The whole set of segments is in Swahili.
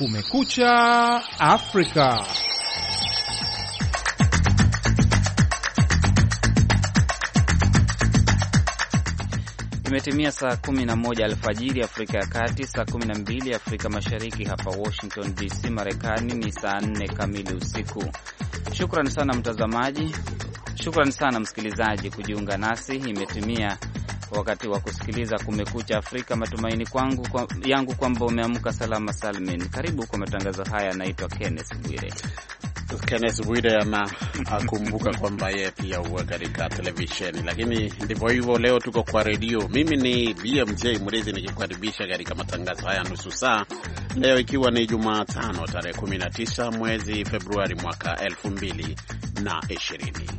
Kumekucha Afrika. Imetimia saa 11 alfajiri Afrika ya Kati, saa 12 Afrika Mashariki. Hapa Washington DC, Marekani ni saa 4 kamili usiku. Shukrani sana mtazamaji, shukrani sana msikilizaji kujiunga nasi. Imetimia wakati wa kusikiliza Kumekucha Afrika. Matumaini yangu kwamba umeamka salama salmin. Karibu kwa matangazo haya. Naitwa Kenneth Bwire. Kenneth Bwire anakumbuka kwamba yeye pia huwa katika televisheni, lakini ndivyo hivyo. Leo tuko kwa redio. Mimi ni BMJ Murithi nikikukaribisha katika matangazo haya nusu saa, leo ikiwa ni Jumatano tarehe 19 mwezi Februari mwaka 2020.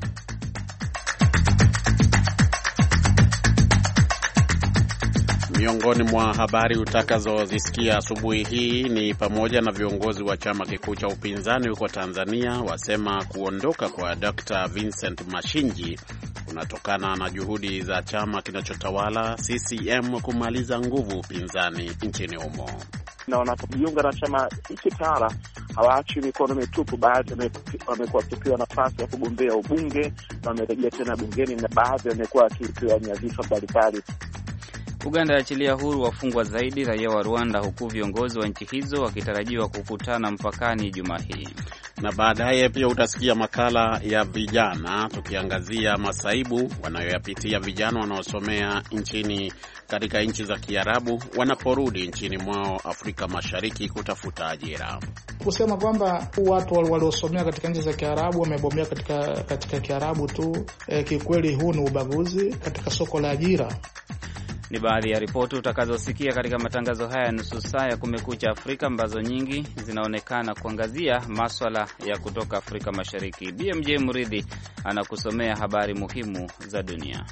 Miongoni mwa habari utakazozisikia asubuhi hii ni pamoja na viongozi wa chama kikuu cha upinzani huko Tanzania wasema kuondoka kwa Dr. Vincent Mashinji kunatokana na juhudi za chama kinachotawala CCM kumaliza nguvu upinzani nchini humo. Na wanapojiunga na chama hiki tawala hawaachi mikono mitupu. Baadhi wamekuwa wakipewa nafasi ya kugombea ubunge na wamerejea tena bungeni, na baadhi wamekuwa wakipewa nyadhifa mbalimbali. Uganda yaachilia huru wafungwa zaidi raia wa Rwanda, huku viongozi wa nchi hizo wakitarajiwa kukutana mpakani Jumaa hii. Na baadaye pia utasikia makala ya vijana tukiangazia masaibu wanayoyapitia vijana wanaosomea katika nchi za Kiarabu wanaporudi nchini mwao Afrika Mashariki kutafuta ajira. Kusema kwamba watu waliosomea katika nchi za Kiarabu wamebombea katika Kiarabu tu, kikweli huu ni ubaguzi katika soko la ajira. Ni baadhi ya ripoti utakazosikia katika matangazo haya nusu saa ya Kumekucha Afrika, ambazo nyingi zinaonekana kuangazia maswala ya kutoka Afrika Mashariki. BMJ Murithi anakusomea habari muhimu za dunia.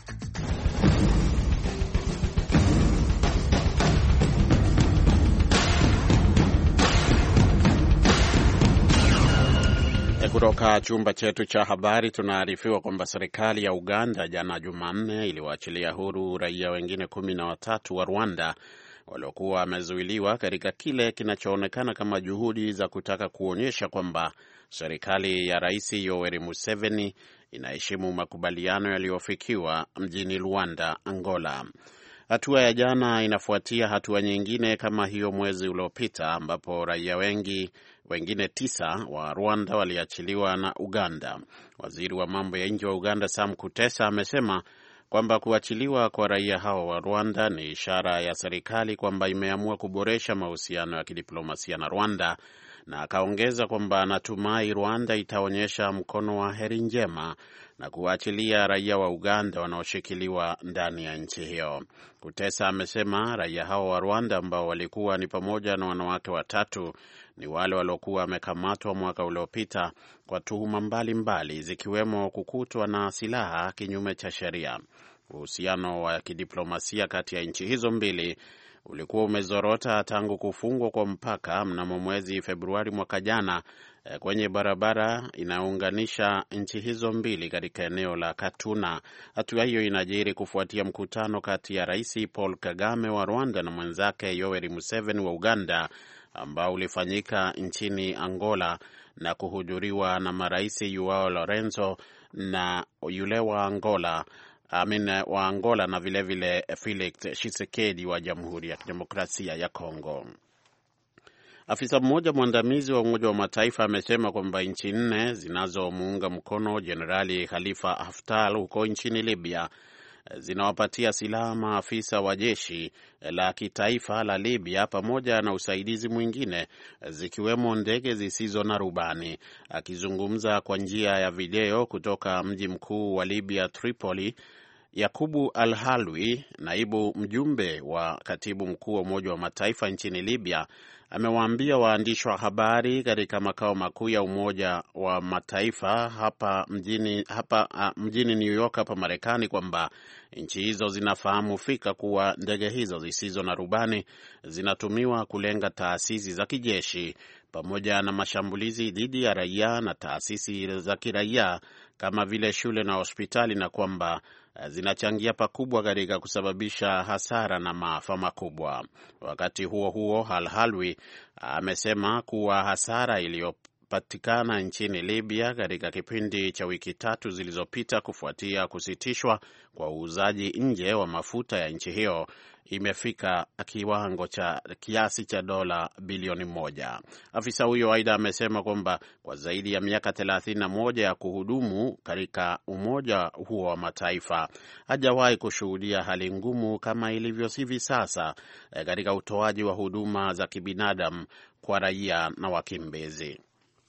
Kutoka chumba chetu cha habari tunaarifiwa kwamba serikali ya Uganda jana Jumanne iliwaachilia huru raia wengine 13 wa Rwanda waliokuwa wamezuiliwa katika kile kinachoonekana kama juhudi za kutaka kuonyesha kwamba serikali ya Rais Yoweri Museveni inaheshimu makubaliano yaliyofikiwa mjini Luanda, Angola. Hatua ya jana inafuatia hatua nyingine kama hiyo mwezi uliopita, ambapo raia wengine 9 wa Rwanda waliachiliwa na Uganda. Waziri wa mambo ya nje wa Uganda Sam Kutesa amesema kwamba kuachiliwa kwa raia hao wa Rwanda ni ishara ya serikali kwamba imeamua kuboresha mahusiano ya kidiplomasia na Rwanda, na akaongeza kwamba anatumai Rwanda itaonyesha mkono wa heri njema na kuachilia raia wa Uganda wanaoshikiliwa ndani ya nchi hiyo. Kutesa amesema raia hao wa Rwanda ambao walikuwa ni pamoja na wanawake 3 ni wale waliokuwa wamekamatwa mwaka uliopita kwa tuhuma mbalimbali zikiwemo kukutwa na silaha kinyume cha sheria. Uhusiano wa kidiplomasia kati ya nchi hizo mbili ulikuwa umezorota tangu kufungwa kwa mpaka mnamo mwezi Februari mwaka jana kwenye barabara inayounganisha nchi hizo mbili katika eneo la Katuna. Hatua hiyo inajiri kufuatia mkutano kati ya Rais Paul Kagame wa Rwanda na mwenzake Yoweri Museveni wa Uganda ambao ulifanyika nchini Angola na kuhudhuriwa na marais Joao Lorenzo na yule wa Angola na vilevile Felix Tshisekedi wa Jamhuri ya Kidemokrasia ya Kongo. Afisa mmoja mwandamizi wa Umoja wa Mataifa amesema kwamba nchi 4 zinazomuunga mkono Jenerali Khalifa Haftar huko nchini Libya zinawapatia silaha maafisa wa jeshi la kitaifa la Libya pamoja na usaidizi mwingine, zikiwemo ndege zisizo na rubani. Akizungumza kwa njia ya video kutoka mji mkuu wa Libya, Tripoli, Yakubu Al-Halwi, naibu mjumbe wa katibu mkuu wa Umoja wa Mataifa nchini Libya, amewaambia waandishi wa habari katika makao makuu ya Umoja wa Mataifa hapa mjini New York hapa Marekani kwamba nchi hizo zinafahamu fika kuwa ndege hizo zisizo na rubani zinatumiwa kulenga taasisi za kijeshi pamoja na mashambulizi dhidi ya raia na taasisi za kiraia kama vile shule na hospitali, na kwamba zinachangia pakubwa katika kusababisha hasara na maafa makubwa. Wakati huo huo, Al-Halwi amesema kuwa hasara iliyopatikana nchini Libya katika kipindi cha wiki 3 zilizopita kufuatia kusitishwa kwa uuzaji nje wa mafuta ya nchi hiyo imefika kiwango cha kiasi cha dola bilioni 1. Afisa huyo aidha amesema kwamba kwa zaidi ya miaka 31 ya kuhudumu katika Umoja huo wa Mataifa hajawahi kushuhudia hali ngumu kama ilivyo hivi sasa katika utoaji wa huduma za kibinadamu kwa raia na wakimbizi.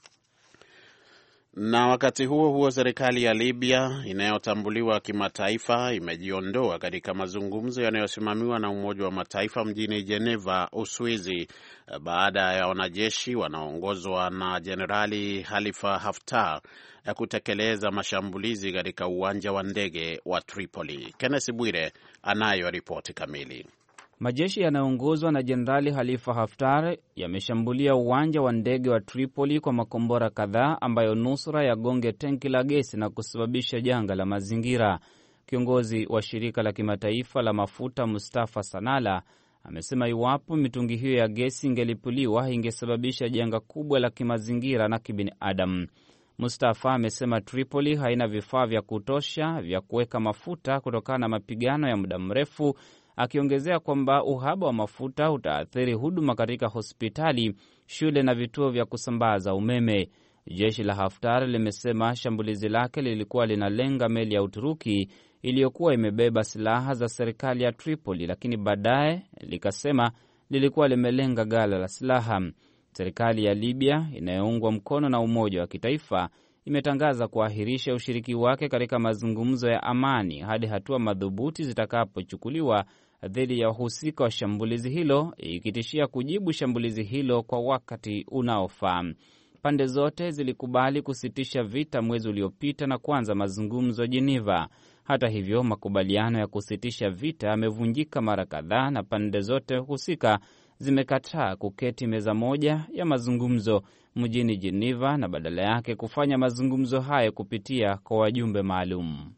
Na wakati huo huo, serikali ya Libya inayotambuliwa kimataifa imejiondoa katika mazungumzo yanayosimamiwa na Umoja wa Mataifa mjini Geneva, Uswizi, baada ya wanajeshi wanaoongozwa na Jenerali Khalifa Haftar kutekeleza mashambulizi katika uwanja wa ndege wa Tripoli. Kenneth Bwire anayo ripoti kamili. Majeshi yanayoongozwa na Jenerali Khalifa Haftar yameshambulia uwanja wa ndege wa Tripoli kwa makombora kadhaa ambayo nusura yagonge tenki la gesi na kusababisha janga la mazingira. Kiongozi wa shirika la kimataifa la mafuta Mustafa Sanala amesema iwapo mitungi hiyo ya gesi ingelipuliwa ingesababisha janga kubwa la kimazingira na kibinadamu. Mustafa amesema Tripoli haina vifaa vya kutosha vya kuweka mafuta kutokana na mapigano ya muda mrefu, akiongezea kwamba uhaba wa mafuta utaathiri huduma katika hospitali, shule na vituo vya kusambaza umeme. Jeshi la Haftar limesema shambulizi lake lilikuwa linalenga meli ya Uturuki iliyokuwa imebeba silaha za serikali ya Tripoli, lakini baadaye likasema lilikuwa limelenga ghala la silaha. Serikali ya Libya inayoungwa mkono na Umoja wa Kitaifa imetangaza kuahirisha ushiriki wake katika mazungumzo ya amani hadi hatua madhubuti zitakapochukuliwa dhidi ya wahusika wa shambulizi hilo, ikitishia kujibu shambulizi hilo kwa wakati unaofaa. Pande zote zilikubali kusitisha vita mwezi uliopita na kuanza mazungumzo Geneva. Hata hivyo, makubaliano ya kusitisha vita yamevunjika mara kadhaa na pande zote husika zimekataa kuketi meza moja ya mazungumzo mjini Geneva na badala yake kufanya mazungumzo hayo kupitia kwa wajumbe maalum.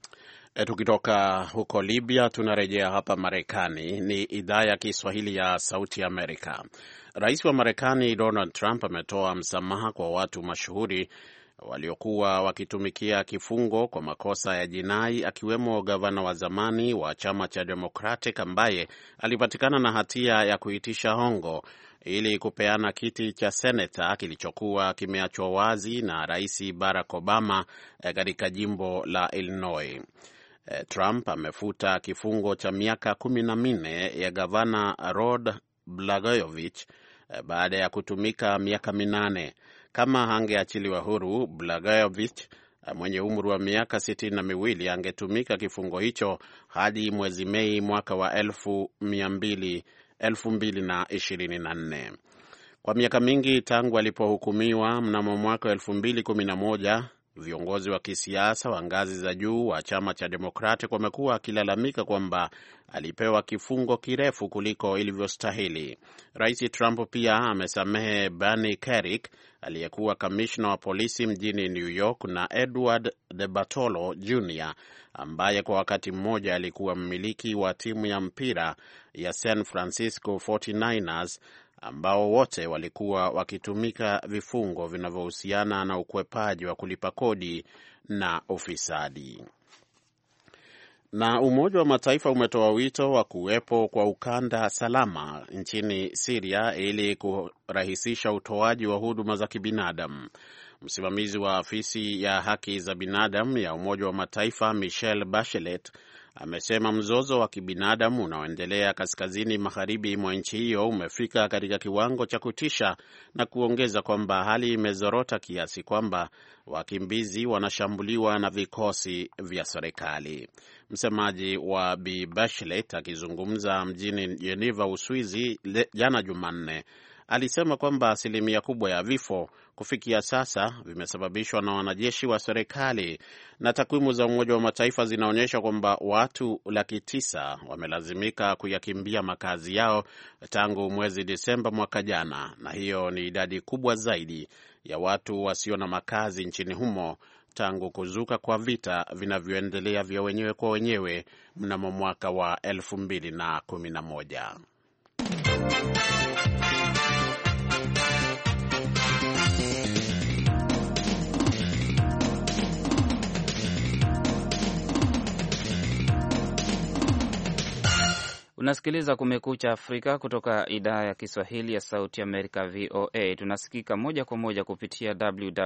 Tukitoka huko Libya tunarejea hapa Marekani. Ni idhaa ya Kiswahili ya Sauti ya Amerika. Rais wa Marekani Donald Trump ametoa msamaha kwa watu mashuhuri waliokuwa wakitumikia kifungo kwa makosa ya jinai, akiwemo gavana wa zamani wa chama cha Democratic ambaye alipatikana na hatia ya kuitisha hongo ili kupeana kiti cha seneta kilichokuwa kimeachwa wazi na Rais Barack Obama katika jimbo la Illinois. Trump amefuta kifungo cha miaka 14 ya gavana Rod Blagojevich baada ya kutumika miaka 8. Kama hangeachiliwa huru, Blagojevich mwenye umri wa miaka 62 angetumika kifungo hicho hadi mwezi Mei mwaka wa 2024. Kwa miaka mingi tangu alipohukumiwa mnamo mwaka 2011, viongozi wa kisiasa wa ngazi za juu wa chama cha Democratic wamekuwa wakilalamika kwamba alipewa kifungo kirefu kuliko ilivyostahili. Rais Trump pia amesamehe Barney Kerik aliyekuwa kamishna wa polisi mjini New York na Edward de Bartolo Jr. ambaye kwa wakati mmoja alikuwa mmiliki wa timu ya mpira ya San Francisco 49ers, ambao wote walikuwa wakitumika vifungo vinavyohusiana na ukwepaji wa kulipa kodi na ufisadi. Na Umoja wa Mataifa umetoa wito wa kuwepo kwa ukanda salama nchini Syria ili kurahisisha utoaji wa huduma za kibinadamu. Msimamizi wa afisi ya haki za binadamu ya Umoja wa Mataifa Michelle Bachelet amesema mzozo wa kibinadamu unaoendelea kaskazini magharibi mwa nchi hiyo umefika katika kiwango cha kutisha, na kuongeza kwamba hali imezorota kiasi kwamba wakimbizi wanashambuliwa na vikosi vya serikali. Msemaji wa Bi Bachelet akizungumza mjini Geneva, Uswizi jana Jumanne, alisema kwamba asilimia kubwa ya vifo kufikia sasa vimesababishwa na wanajeshi wa serikali, na takwimu za Umoja wa Mataifa zinaonyesha kwamba watu 900,000 wamelazimika kuyakimbia makazi yao tangu mwezi Disemba mwaka jana, na hiyo ni idadi kubwa zaidi ya watu wasio na makazi nchini humo tangu kuzuka kwa vita vinavyoendelea vya wenyewe kwa wenyewe mnamo mwaka wa 2011. Unasikiliza Kumekucha Afrika kutoka idhaa ya Kiswahili ya Sauti Amerika, VOA. Tunasikika moja kwa moja kupitia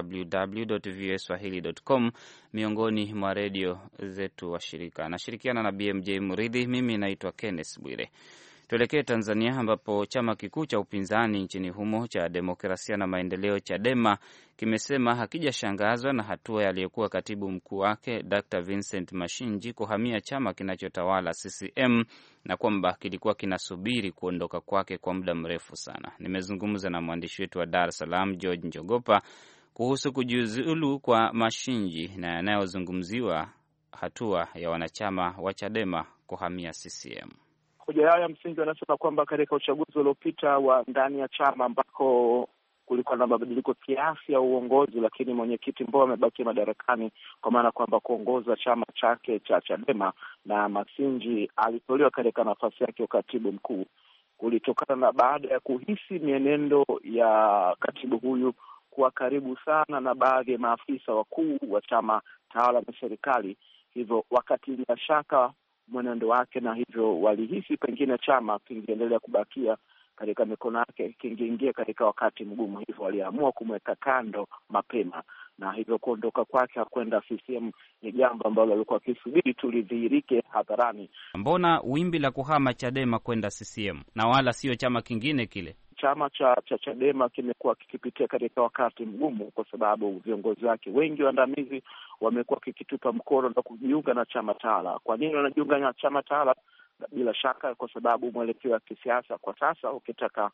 www.voaswahili.com, miongoni mwa redio zetu washirika. Nashirikiana na BMJ Muridhi. Mimi naitwa Kenneth Bwire. Tuelekee Tanzania, ambapo chama kikuu cha upinzani nchini humo cha Demokrasia na Maendeleo, Chadema, kimesema hakijashangazwa na hatua ya aliyekuwa katibu mkuu wake Dr. Vincent Mashinji kuhamia chama kinachotawala CCM, na kwamba kilikuwa kinasubiri kuondoka kwake kwa muda mrefu sana. Nimezungumza na mwandishi wetu wa Dar es Salaam George Njogopa kuhusu kujiuzulu kwa Mashinji na yanayozungumziwa hatua ya wanachama wa Chadema kuhamia CCM. Hoja yao ya msingi wanasema kwamba katika uchaguzi uliopita wa ndani ya chama ambako kulikuwa na mabadiliko kiasi ya uongozi, lakini mwenyekiti Mbowe amebaki madarakani, kwa maana kwamba kuongoza chama chake cha Chadema, na Mashinji alitolewa katika nafasi yake ya katibu mkuu, kulitokana na baada ya kuhisi mienendo ya katibu huyu kuwa karibu sana na baadhi ya maafisa wakuu wa chama tawala na serikali, hivyo wakatilia shaka mwenendo wake, na hivyo walihisi pengine chama kingeendelea kubakia katika mikono yake, kingeingia katika wakati mgumu, hivyo waliamua kumweka kando mapema, na hivyo kuondoka kwake kwenda CCM ni jambo ambalo walikuwa wakisubiri tu lidhihirike hadharani. Mbona wimbi la kuhama Chadema kwenda CCM na wala sio chama kingine kile? Chama cha Chadema kimekuwa kikipitia katika wakati mgumu, kwa sababu viongozi wake wengi waandamizi wamekuwa kikitupa mkono na kujiunga na chama tawala. Kwa nini wanajiunga na chama tawala? Bila shaka kwa sababu mwelekeo wa kisiasa kwa sasa, ukitaka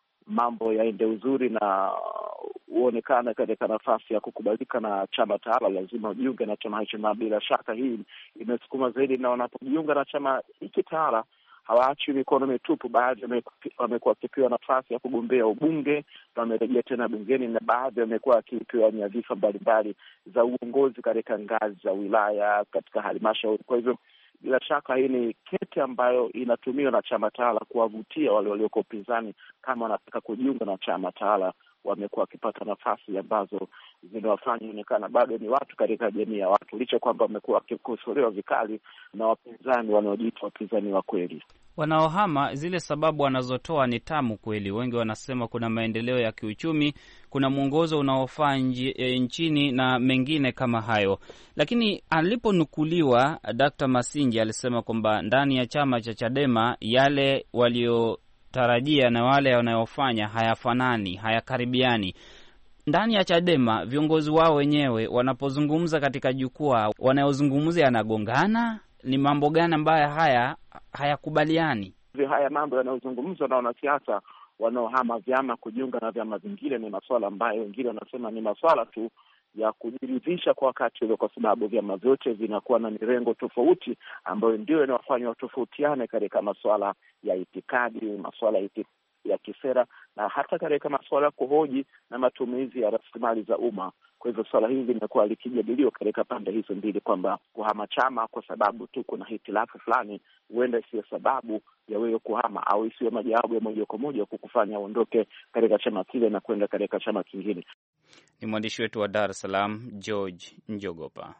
mambo yaende uzuri na uonekane katika nafasi ya kukubalika na chama tawala, lazima ujiunge na chama hicho, na bila shaka hii imesukuma zaidi, na wanapojiunga na chama hiki tawala hawaachi mikono mitupu. Baadhi wamekuwa wakipewa nafasi ya kugombea ubunge na wamerejea tena bungeni, na baadhi wamekuwa wakipewa nyadhifa mbalimbali za uongozi katika ngazi za wilaya, katika halmashauri. Kwa hivyo bila shaka hii ni kete ambayo inatumiwa na chama tawala kuwavutia wale walioko upinzani, kama wanataka kujiunga na chama tawala, wamekuwa wakipata nafasi ambazo zinawafanya onekana bado ni watu katika jamii ya watu, licha kwamba wamekuwa wakikosolewa vikali na wapinzani wanaojiita wapinzani wa kweli. Wanaohama, zile sababu wanazotoa ni tamu kweli. Wengi wanasema kuna maendeleo ya kiuchumi, kuna mwongozo unaofaa nchini na mengine kama hayo. Lakini aliponukuliwa Dr. Mashinji alisema kwamba ndani ya chama cha Chadema yale waliotarajia na wale wanayofanya hayafanani, hayakaribiani. Ndani ya Chadema viongozi wao wenyewe wanapozungumza katika jukwaa, wanayozungumza yanagongana. Ni mambo gani ambayo hayakubaliani? Haya mambo yanayozungumzwa na wanasiasa wanaohama vyama kujiunga na vyama vingine ni masuala ambayo wengine wanasema ni masuala tu ya kujiridhisha kwa wakati ule, kwa sababu vyama vyote vinakuwa na mirengo tofauti ambayo ndio inawafanya watofautiane katika masuala ya itikadi, masuala ya kisera, na hata katika masuala ya kuhoji na matumizi ya rasilimali za umma. Kwa hivyo swala hili limekuwa likijadiliwa katika pande hizo mbili, kwamba kuhama chama kwa sababu tu kuna hitilafu fulani huenda isiyo sababu ya wewe kuhama, au isiwe majawabu ya moja kwa moja kukufanya uondoke katika chama kile na kwenda katika chama kingine. Ni mwandishi wetu wa Dar es Salaam George Njogopa.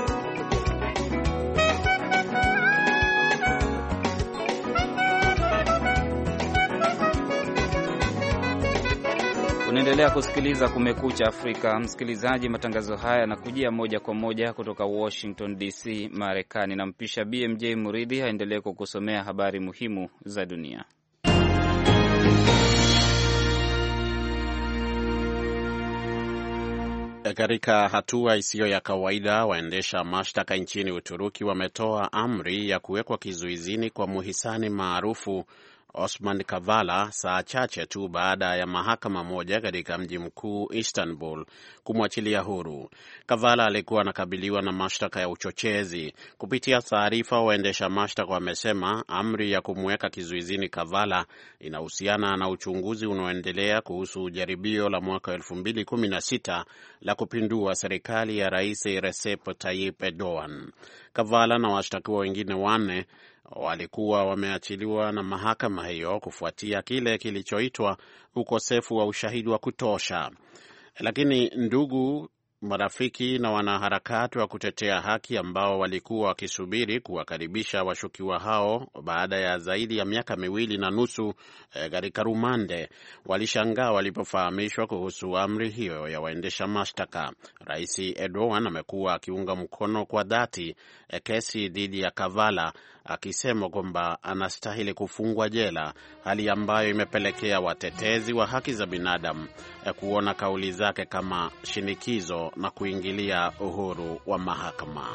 Unaendelea kusikiliza Kumekucha Afrika. Msikilizaji, matangazo haya yanakujia moja kwa moja kutoka Washington DC, Marekani. Nampisha BMJ Muridhi aendelee kukusomea habari muhimu za dunia. Katika hatua isiyo ya kawaida, waendesha mashtaka nchini Uturuki wametoa amri ya kuwekwa kizuizini kwa muhisani maarufu Osman Kavala saa chache tu baada ya mahakama moja katika mji mkuu Istanbul kumwachilia huru. Kavala alikuwa anakabiliwa na mashtaka ya uchochezi. Kupitia taarifa, waendesha mashtaka wamesema amri ya kumweka kizuizini Kavala inahusiana na uchunguzi unaoendelea kuhusu jaribio la mwaka 2016 la kupindua serikali ya Rais Recep Tayyip Erdogan. Kavala na washtakiwa wengine 4 walikuwa wameachiliwa na mahakama hiyo kufuatia kile kilichoitwa ukosefu wa ushahidi wa kutosha. Lakini ndugu, marafiki na wanaharakati wa kutetea haki ambao walikuwa wakisubiri kuwakaribisha washukiwa hao baada ya zaidi ya miaka 2.5 katika rumande walishangaa walipofahamishwa kuhusu amri hiyo ya waendesha mashtaka. Rais Erdogan amekuwa akiunga mkono kwa dhati kesi dhidi ya Kavala, akisema kwamba anastahili kufungwa jela, hali ambayo imepelekea watetezi wa haki za binadamu kuona kauli zake kama shinikizo na kuingilia uhuru wa mahakama.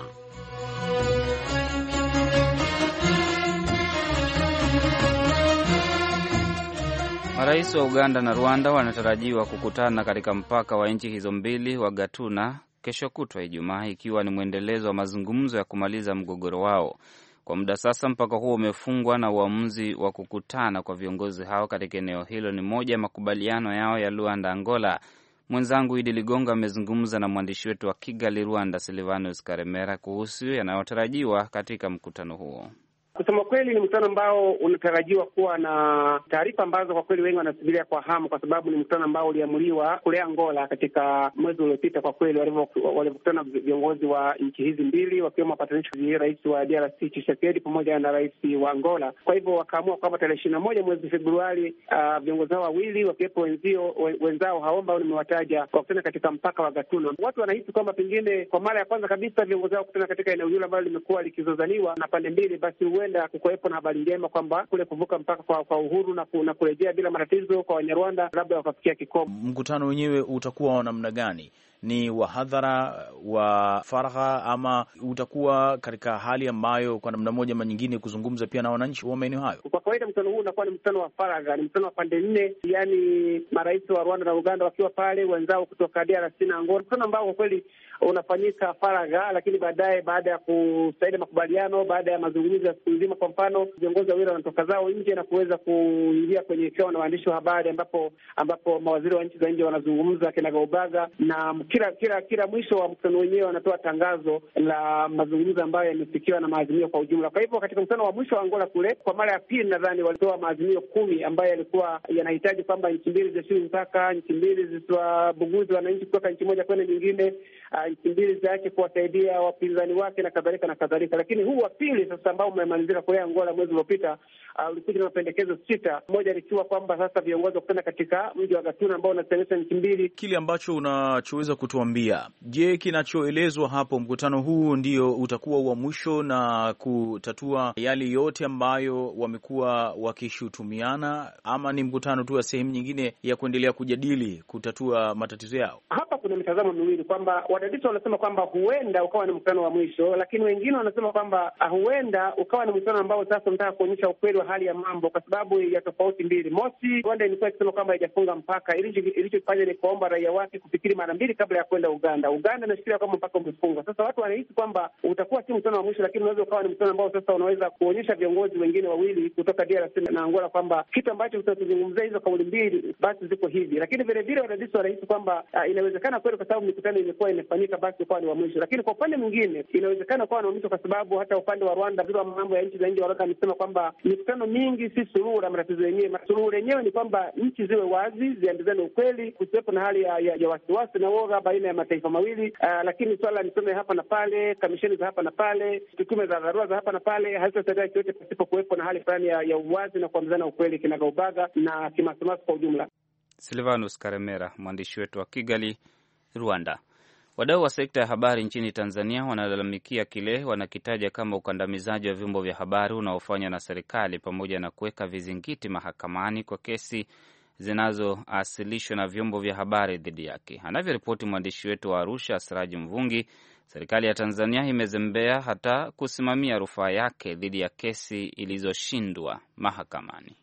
Marais wa Uganda na Rwanda wanatarajiwa kukutana katika mpaka wa nchi hizo mbili wa Gatuna kesho kutwa Ijumaa, ikiwa ni mwendelezo wa mazungumzo ya kumaliza mgogoro wao. Kwa muda sasa mpaka huo umefungwa, na uamuzi wa kukutana kwa viongozi hao katika eneo hilo ni moja ya makubaliano yao ya Luanda, Angola. Mwenzangu Idi Ligongo amezungumza na mwandishi wetu wa Kigali, Rwanda, Silvanus Karemera kuhusu yanayotarajiwa katika mkutano huo. Kusema kweli ni mkutano ambao unatarajiwa kuwa na taarifa ambazo kwa kweli wengi wanasubiria kwa hamu, kwa sababu ni mkutano ambao uliamuliwa kule Angola katika mwezi uliopita. Kwa kweli walivyokutana viongozi wa nchi hizi mbili, wakiwemo wapatanishi, rais wa DRC Tshisekedi pamoja na rais wa Angola. Kwa hivyo wakaamua kwamba tarehe 21 mwezi Februari viongozi hao wawili wakiwepo wenzao hao ambao nimewataja wakutana katika mpaka wa Gatuna. Watu wanahisi kwamba pengine kwa mara ya kwanza kabisa viongozi hao kukutana katika eneo hilo ambalo limekuwa likizozaniwa na pande mbili, basi kukuwepo na habari njema kwamba kule kuvuka mpaka kwa uhuru na kurejea bila matatizo kwa Wanyarwanda labda wakafikia kikomo. Mkutano wenyewe utakuwa wa namna gani? Ni wa hadhara, wa faragha, ama utakuwa katika hali ambayo kwa namna moja ama nyingine kuzungumza pia na wananchi wa maeneo hayo? Kwa kawaida mkutano huu unakuwa ni mkutano wa faragha, ni mkutano wa pande nne, yani marais wa Rwanda na Uganda wakiwa pale, wenzao kutoka DRC na Angola, mkutano ambao kwa kweli unafanyika faragha, lakini baadaye, baada ya kusaini makubaliano, baada ya mazungumzo ya siku nzima, kwa mfano viongozi wawili wanatoka zao nje na kuweza kuingia kwenye kikao na waandishi wa habari, ambapo mawaziri wa nchi za nje wanazungumza kinagaubaga, na kila mwisho wa mkutano wenyewe wanatoa tangazo la mazungumzo ambayo yamefikiwa na maazimio kwa ujumla. Kwa hivyo katika mkutano wa mwisho wa Angola kule, kwa mara ya pili nadhani walitoa maazimio 10 ambayo yalikuwa yanahitaji kwamba nchi mbili zisiwe mpaka, nchi mbili zisiwabuguzi wananchi kutoka nchi moja kwenda nyingine, nchi mbili zake kuwasaidia wapinzani wake na kadhalika na kadhalika. Lakini huu wa pili sasa ambao umemalizika kule Angola mwezi uliopita ulikuja na mapendekezo 6, moja likiwa kwamba sasa viongozi wakutana katika mji wa Gatuna ambao unatenganisha nchi mbili. Kile ambacho unachoweza kutuambia, je, kinachoelezwa hapo, mkutano huu ndio utakuwa wa mwisho na kutatua yale yote ambayo wamekuwa wakishutumiana, ama ni mkutano tu wa sehemu nyingine ya kuendelea kujadili kutatua matatizo yao? Hapa kuna mitazamo miwili, kwamba wadadisi wanasema kwamba huenda ukawa ni mkutano wa mwisho, lakini wengine wanasema kwamba huenda ukawa ni mkutano ambao sasa unataka kuonyesha ukweli wa hali ya mambo, kwa sababu ya tofauti mbili. Mosi, Rwanda ilikuwa ikisema kwamba haijafunga mpaka, ilichofanya ni kuomba raia wake kufikiri mara mbili kabla ya kwenda Uganda. Uganda inashikilia kwamba mpaka umefungwa. Sasa watu wanahisi kwamba utakuwa si mkutano wa mwisho, lakini unaweza ukawa ni mkutano ambao sasa unaweza kuonyesha viongozi wengine wawili kutoka DRC na Angola kwamba kitu ambacho tutazungumzia hizo kauli mbili basi ziko hivi. Lakini vile vile wadadisi wanahisi kwamba inawezekana kweli, kwa sababu mikutano imekuwa imefanyika, basi ukawa ni wa mwisho. Lakini kwa upande mwingine inawezekana ukawa ni wa mwisho, kwa sababu hata upande wa Rwanda, waziri wa mambo ya nchi za nje wa Rwanda amesema kwamba mikutano mingi si suluhu la matatizo yenyewe. Suluhu lenyewe ni kwamba nchi ziwe wazi, ziambizane ukweli, kusiwepo na hali ya wasiwasi na woga baina ya mataifa mawili. Lakini swala nisome hapa na pale, kamisheni za hapa na pale, tume za dharura za hapa na pale, hazitasaidia chochote pasipo kuwepo na hali fulani ya uwazi na kuambizana ukweli kinagaubaga na kimasomaso kwa ujumla. Silvanus Karemera, mwandishi wetu wa Kigali, Rwanda. Wadau wa sekta ya habari nchini Tanzania wanalalamikia kile wanakitaja kama ukandamizaji wa vyombo vya habari unaofanywa na serikali, pamoja na kuweka vizingiti mahakamani kwa kesi zinazoasilishwa na vyombo vya habari dhidi yake. Anavyoripoti mwandishi wetu wa Arusha, Asraji Mvungi, serikali ya Tanzania imezembea hata kusimamia rufaa yake dhidi ya kesi ilizoshindwa mahakamani.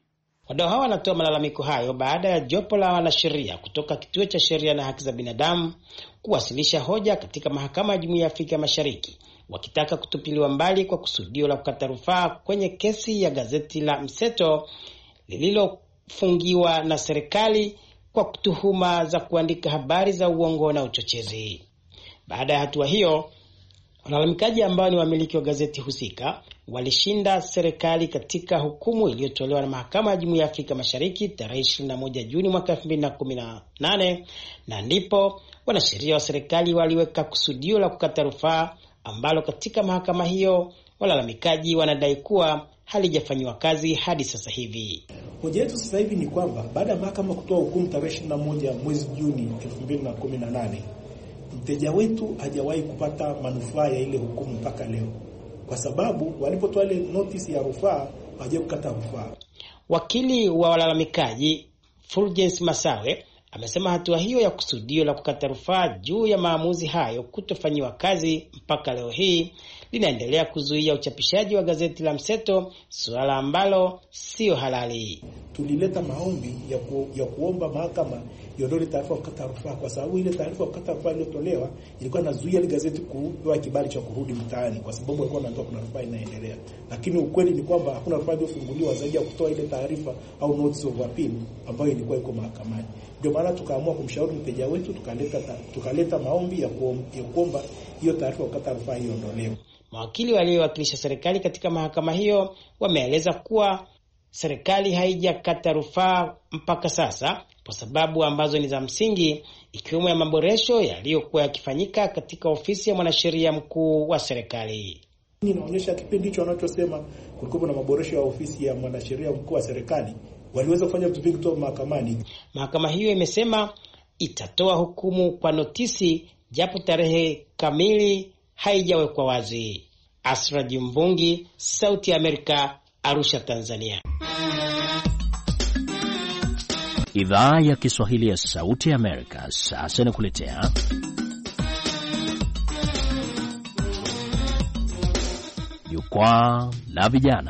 Wadau hao wanatoa malalamiko hayo baada ya jopo la wanasheria kutoka Kituo cha Sheria na Haki za Binadamu kuwasilisha hoja katika Mahakama ya Jumuiya ya Afrika Mashariki wakitaka kutupiliwa mbali kwa kusudio la kukata rufaa kwenye kesi ya gazeti la Mseto lililofungiwa na serikali kwa tuhuma za kuandika habari za uongo na uchochezi. Baada ya hatua hiyo, walalamikaji ambao ni wamiliki wa gazeti husika walishinda serikali katika hukumu iliyotolewa na Mahakama ya Jumuiya ya Afrika Mashariki tarehe 21 Juni mwaka 2018, na ndipo wanasheria wa serikali waliweka kusudio la kukata rufaa ambalo katika mahakama hiyo walalamikaji wanadai kuwa halijafanywa kazi hadi sasa hivi. Hoja yetu sasa hivi ni kwamba baada ya mahakama kutoa hukumu tarehe 21 mwezi Juni 2018, mteja wetu hajawahi kupata manufaa ya ile hukumu mpaka leo, kwa sababu walipotoa ile notice ya rufaa hawajakata rufaa. Wakili wa walalamikaji Fulgence Masawe amesema hatua hiyo ya kusudio la kukata rufaa juu ya maamuzi hayo kutofanywa kazi mpaka leo hii linaendelea kuzuia uchapishaji wa gazeti la Mseto, suala ambalo sio halali. Tulileta maombi ya kuomba mahakama iondoe taarifa ya kukata rufaa, kwa sababu ile taarifa ya kukata rufaa iliyotolewa ilikuwa inazuia ile gazeti kupewa kibali cha kurudi mtaani, kwa sababu walikuwa wanatoa kuna rufaa inaendelea. Lakini ukweli ni kwamba hakuna rufaa iliyofunguliwa zaidi ya kutoa ile taarifa au notice of appeal ambayo ilikuwa iko mahakamani. Ndio maana tukaamua kumshauri mteja wetu, tukaleta maombi ya kuomba hiyo taarifa ya kukata rufaa iondolewe. Mawakili waliowakilisha serikali katika mahakama hiyo wameeleza kuwa serikali haijakata rufaa mpaka sasa kwa sababu ambazo ni za msingi, ikiwemo ya maboresho yaliyokuwa yakifanyika katika ofisi ya mwanasheria mkuu wa serikali. Inaonyesha kipindi hicho wanachosema kulikuwa na maboresho ya ofisi ya mwanasheria mkuu wa serikali, waliweza kufanya vitu vingi kutoka mahakamani. Mahakama hiyo imesema itatoa hukumu kwa notisi japo tarehe kamili haijawekwa wazi. Asra Jimbungi, Sauti ya Amerika, Arusha, Tanzania. Idhaa ya Kiswahili ya Sauti ya Amerika sasa inakuletea Jukwaa la Vijana.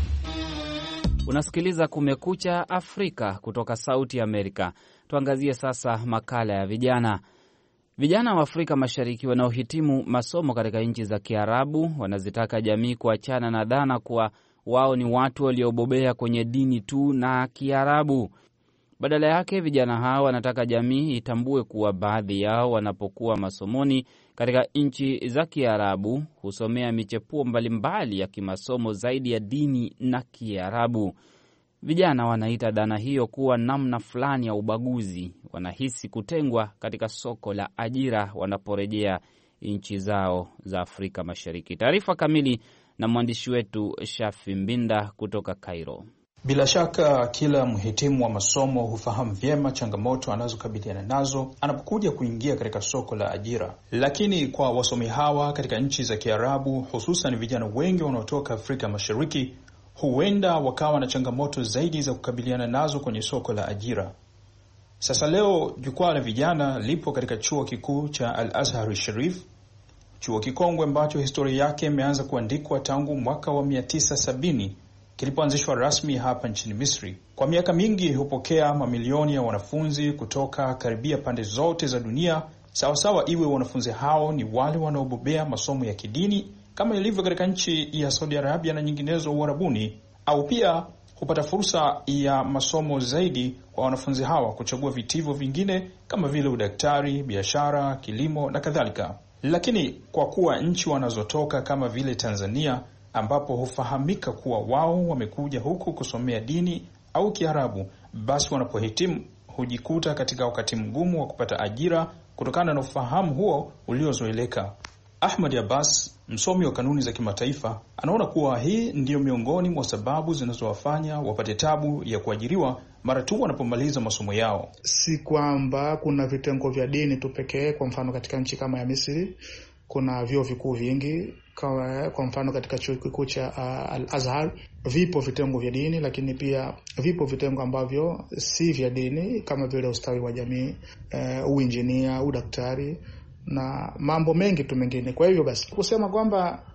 Unasikiliza Kumekucha Afrika kutoka Sauti ya Amerika. Tuangazie sasa makala ya vijana. Vijana wa Afrika Mashariki wanaohitimu masomo katika nchi za Kiarabu wanazitaka jamii kuachana na dhana kuwa wao ni watu waliobobea kwenye dini tu na Kiarabu. Badala yake, vijana hao wanataka jamii itambue kuwa baadhi yao wanapokuwa masomoni katika nchi za Kiarabu husomea michepuo mbalimbali ya kimasomo zaidi ya dini na Kiarabu. Vijana wanaita dhana hiyo kuwa namna fulani ya ubaguzi. Wanahisi kutengwa katika soko la ajira wanaporejea nchi zao za Afrika Mashariki. Taarifa kamili na mwandishi wetu Shafi Mbinda kutoka Cairo. Bila shaka kila mhitimu wa masomo hufahamu vyema changamoto anazokabiliana nazo anapokuja kuingia katika soko la ajira. Lakini kwa wasomi hawa katika nchi za Kiarabu, hususan vijana wengi wanaotoka Afrika Mashariki, huenda wakawa na changamoto zaidi za kukabiliana nazo kwenye soko la ajira. Sasa leo jukwaa la vijana lipo katika chuo kikuu cha Al-Azhar Sharif, chuo kikongwe ambacho historia yake imeanza kuandikwa tangu mwaka wa 970 kilipoanzishwa rasmi hapa nchini Misri. Kwa miaka mingi hupokea mamilioni ya wanafunzi kutoka karibia pande zote za dunia, sawasawa iwe wanafunzi hao ni wale wanaobobea masomo ya kidini kama ilivyo katika nchi ya Saudi Arabia na nyinginezo Uarabuni, au pia hupata fursa ya masomo zaidi kwa wanafunzi hawa kuchagua vitivo vingine kama vile udaktari, biashara, kilimo na kadhalika. Lakini kwa kuwa nchi wanazotoka kama vile Tanzania, ambapo hufahamika kuwa wao wamekuja huku kusomea dini au Kiarabu, basi wanapohitimu hujikuta katika wakati mgumu wa kupata ajira kutokana na ufahamu huo uliozoeleka. Ahmad Abbas, msomi wa kanuni za kimataifa, anaona kuwa hii ndiyo miongoni mwa sababu zinazowafanya wapate tabu ya kuajiriwa mara tu wanapomaliza masomo yao. Si kwamba kuna vitengo vya dini tu pekee. Kwa mfano katika nchi kama ya Misri kuna vyuo vikuu vingi. Kwa mfano katika chuo kikuu cha Al-Azhar vipo vitengo vya dini, lakini pia vipo vitengo ambavyo si vya dini kama vile ustawi wa jamii, uinjinia, udaktari na mambo mengi tu mengine. Kwa hivyo basi kusema kwamba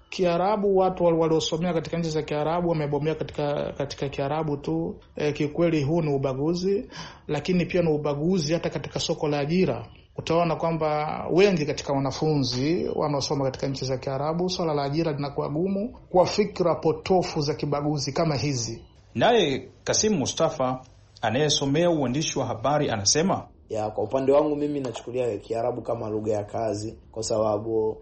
Kiarabu, watu waliosomea katika nchi za Kiarabu wamebomea katika Kiarabu tu. Kikweli huu ni ubaguzi, lakini pia ni ubaguzi hata katika soko la ajira. Utaona kwamba wengi katika wanafunzi wanaosoma katika nchi za Kiarabu, swala la ajira linakuwa gumu kwa fikra potofu za kibaguzi kama hizi. Naye Kasim Mustafa anayesomea uandishi wa habari anasema, kwa upande wangu mimi nachukulia Kiarabu kama lugha ya kazi, kwa sababu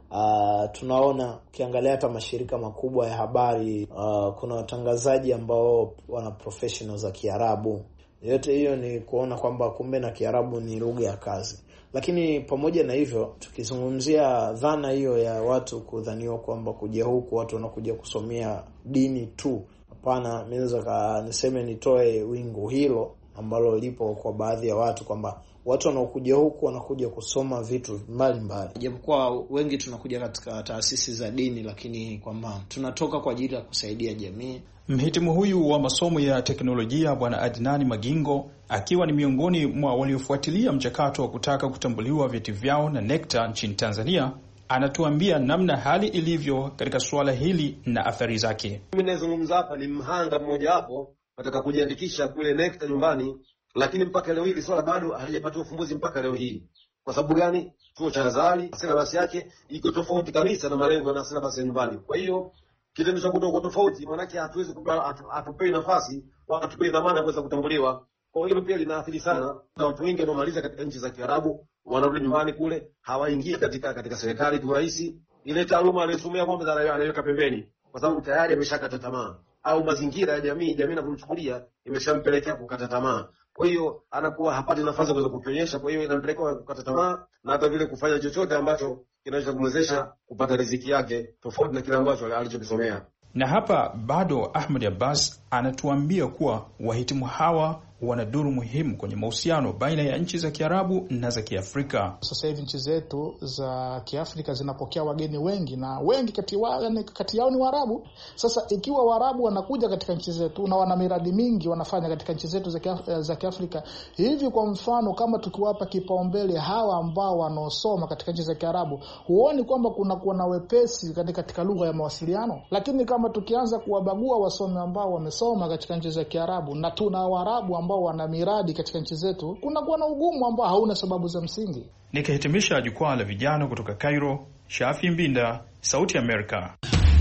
tunaona ukiangalia hata mashirika makubwa ya habari kuna watangazaji ambao wana professionals za Kiarabu. Yote hiyo ni kuona kwamba kumbe na Kiarabu ni lugha ya kazi. Lakini pamoja na hivyo, tukizungumzia dhana hiyo ya watu kudhaniwa kwamba kuja huku watu wanakuja kusomea dini tu, hapana, mimi niseme nitoe wingu hilo ambalo lipo kwa baadhi ya watu kwamba watu wanaokuja huku wanakuja kusoma vitu mbalimbali. Japokuwa wengi tunakuja katika taasisi za dini, lakini kwamba tunatoka kwa ajili ya kusaidia jamii. Mhitimu huyu wa masomo ya teknolojia Bwana Adnani Magingo, akiwa ni miongoni mwa waliofuatilia mchakato wa kutaka kutambuliwa vyeti vyao na NECTA nchini Tanzania, anatuambia namna hali ilivyo katika suala hili na athari zake. Mimi nazungumza hapa ni mhanga mmoja hapo nataka kujiandikisha kule NECTA nyumbani, lakini mpaka leo hii swala bado halijapata ufumbuzi mpaka leo hii. Kwa sababu gani? Chuo cha Azhari syllabus yake iko tofauti kabisa na malengo na syllabus ya nyumbani. Kwa hiyo kitendo cha kutoka tofauti, maana yake hatuwezi atupe nafasi wala tupe dhamana kuweza kutambuliwa. Kwa hiyo pia linaathiri sana na watu wengi wanaomaliza katika nchi za Kiarabu wanarudi nyumbani kule, hawaingii katika serikali tu rahisi. Ile taaluma aliyosomea kwamba anaiweka pembeni kwa sababu tayari ameshakata tamaa, au mazingira ya jamii inamchukulia imeshampelekea kukata tamaa. Kwa hiyo anakuwa hapati nafasi ya kuweza kuonyesha, kwa hiyo inampelekea kukata tamaa na hata vile kufanya chochote ambacho kinaweza kumwezesha kupata riziki yake tofauti na kile ambacho alichokisomea. Na hapa bado Ahmed Abbas anatuambia kuwa wahitimu hawa wana duru muhimu kwenye mahusiano baina ya nchi za Kiarabu na za Kiafrika. Sasa hivi nchi zetu za Kiafrika zinapokea wageni wengi, na wengi kati yao ni Waarabu. Sasa ikiwa Waarabu wanakuja katika nchi zetu na wana miradi mingi wanafanya katika nchi zetu za Kiafrika, hivi kwa mfano kama tukiwapa kipaumbele hawa ambao wanaosoma katika nchi za Kiarabu, huoni kwamba kuna na wepesi katika lugha ya mawasiliano? Lakini kama tukianza kuwabagua wasomi ambao wamesoma katika nchi za Kiarabu na tuna Waarabu ambao wana miradi katika nchi zetu, kunakuwa na ugumu ambao hauna sababu za msingi. Nikahitimisha jukwaa la vijana kutoka Cairo, Shafi Mbinda, Sauti Amerika.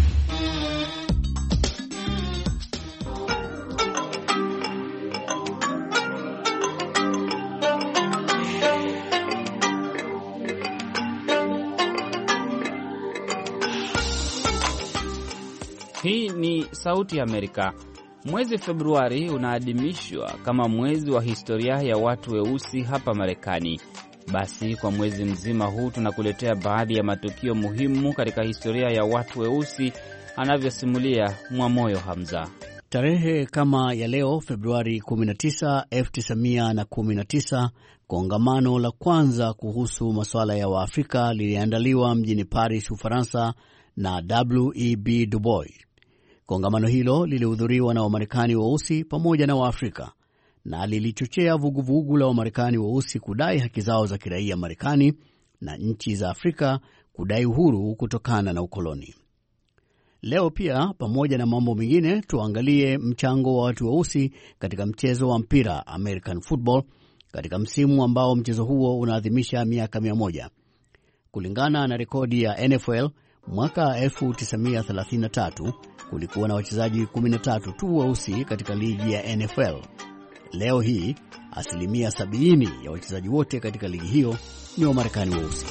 Hii ni Sauti Amerika. Mwezi Februari unaadhimishwa kama mwezi wa historia ya watu weusi hapa Marekani. Basi kwa mwezi mzima huu tunakuletea baadhi ya matukio muhimu katika historia ya watu weusi, anavyosimulia Mwamoyo Hamza. Tarehe kama ya leo Februari 19, 1919, kongamano la kwanza kuhusu masuala ya Waafrika liliandaliwa mjini Paris, Ufaransa na W.E.B. Du Bois. Kongamano hilo lilihudhuriwa na Wamarekani weusi pamoja na Waafrika na lilichochea vuguvugu la Wamarekani weusi kudai haki zao za kiraia Marekani na nchi za Afrika kudai uhuru kutokana na ukoloni. Leo pia, pamoja na mambo mengine, tuangalie mchango wa watu weusi katika mchezo wa mpira American Football katika msimu ambao mchezo huo unaadhimisha miaka 100. Kulingana na rekodi ya NFL, mwaka 1933 kulikuwa na wachezaji 13 tu weusi katika ligi ya NFL. Leo hii, 70% ya wachezaji wote katika ligi hiyo ni Wamarekani weusi.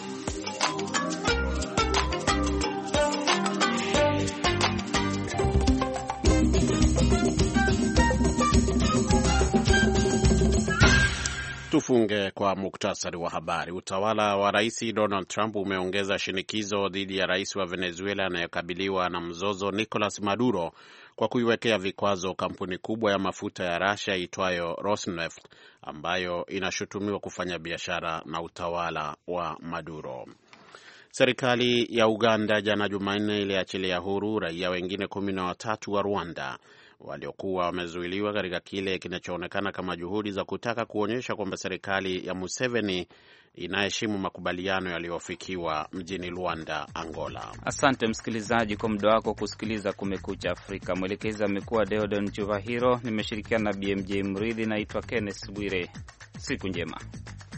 Tufunge kwa muktasari wa habari. Utawala wa Rais Donald Trump umeongeza shinikizo dhidi ya rais wa Venezuela anayekabiliwa na mzozo Nicolas Maduro kwa kuiwekea vikwazo kampuni kubwa ya mafuta ya Russia itwayo Rosneft ambayo inashutumiwa kufanya biashara na utawala wa Maduro. Serikali ya Uganda jana Jumanne iliachilia huru raia wengine 13 wa Rwanda waliokuwa wamezuiliwa katika kile kinachoonekana kama juhudi za kutaka kuonyesha kwamba serikali ya Museveni inaheshimu makubaliano yaliyofikiwa mjini Luanda, Angola. Asante msikilizaji kwa muda wako kusikiliza Kumekucha Afrika. Mwelekezi amekuwa Deodon Chuvahiro, nimeshirikiana na BMJ Mridhi. Naitwa Kenneth Bwire. Siku njema.